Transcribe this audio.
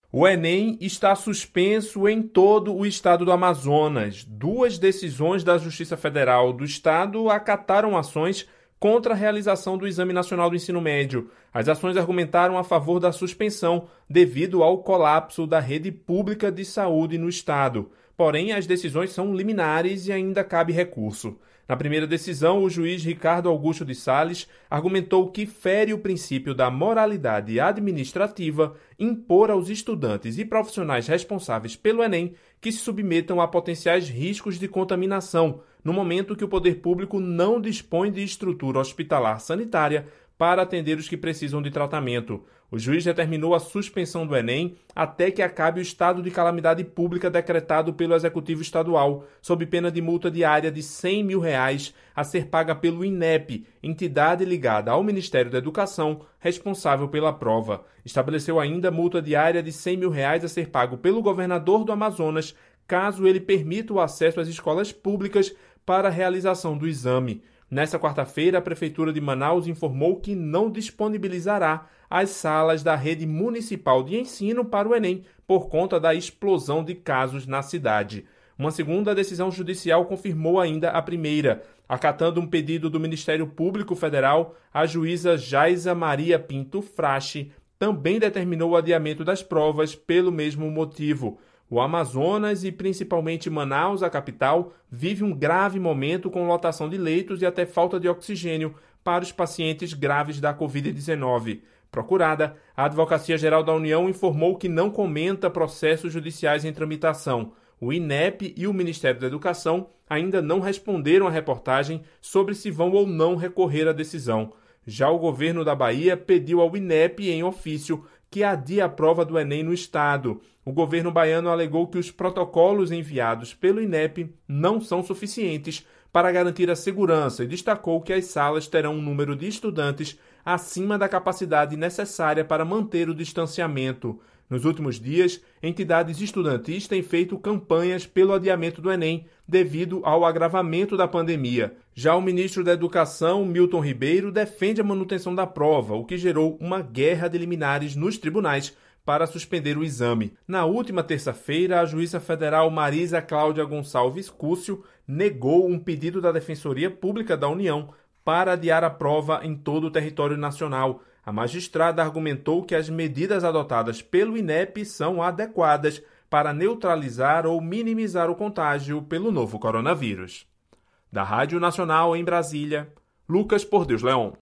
O Enem está suspenso em todo o estado do Amazonas. Duas decisões da Justiça Federal do estado acataram ações contra a realização do Exame Nacional do Ensino Médio. As ações argumentaram a favor da suspensão devido ao colapso da rede pública de saúde no estado. Porém, as decisões são liminares e ainda cabe recurso. Na primeira decisão, o juiz Ricardo Augusto de Sales argumentou que fere o princípio da moralidade administrativa impor aos estudantes e profissionais responsáveis pelo Enem que se submetam a potenciais riscos de contaminação, no momento que o poder público não dispõe de estrutura hospitalar sanitária para atender os que precisam de tratamento. O juiz determinou a suspensão do Enem até que acabe o estado de calamidade pública decretado pelo Executivo Estadual, sob pena de multa diária de R$100 mil a ser paga pelo INEP, entidade ligada ao Ministério da Educação, responsável pela prova. Estabeleceu ainda multa diária de R$100 mil a ser pago pelo governador do Amazonas, caso ele permita o acesso às escolas públicas para a realização do exame. Nesta quarta-feira, a Prefeitura de Manaus informou que não disponibilizará as salas da rede municipal de ensino para o Enem por conta da explosão de casos na cidade. Uma segunda decisão judicial confirmou ainda a primeira. Acatando um pedido do Ministério Público Federal, a juíza Jaisa Maria Pinto Frache também determinou o adiamento das provas pelo mesmo motivo. O Amazonas e principalmente Manaus, a capital, vive um grave momento com lotação de leitos e até falta de oxigênio para os pacientes graves da Covid-19. Procurada, a Advocacia Geral da União informou que não comenta processos judiciais em tramitação. O INEP e o Ministério da Educação ainda não responderam à reportagem sobre se vão ou não recorrer à decisão. Já o governo da Bahia pediu ao INEP em ofício que adie a prova do Enem no estado. O governo baiano alegou que os protocolos enviados pelo INEP não são suficientes para garantir a segurança e destacou que as salas terão um número de estudantes acima da capacidade necessária para manter o distanciamento. Nos últimos dias, entidades estudantis têm feito campanhas pelo adiamento do Enem devido ao agravamento da pandemia. Já o ministro da Educação, Milton Ribeiro, defende a manutenção da prova, o que gerou uma guerra de liminares nos tribunais para suspender o exame. Na última terça-feira, a juíza federal Marisa Cláudia Gonçalves Cúcio negou um pedido da Defensoria Pública da União para adiar a prova em todo o território nacional. A magistrada argumentou que as medidas adotadas pelo INEP são adequadas para neutralizar ou minimizar o contágio pelo novo coronavírus. Da Rádio Nacional em Brasília, Lucas Por Deus Leon.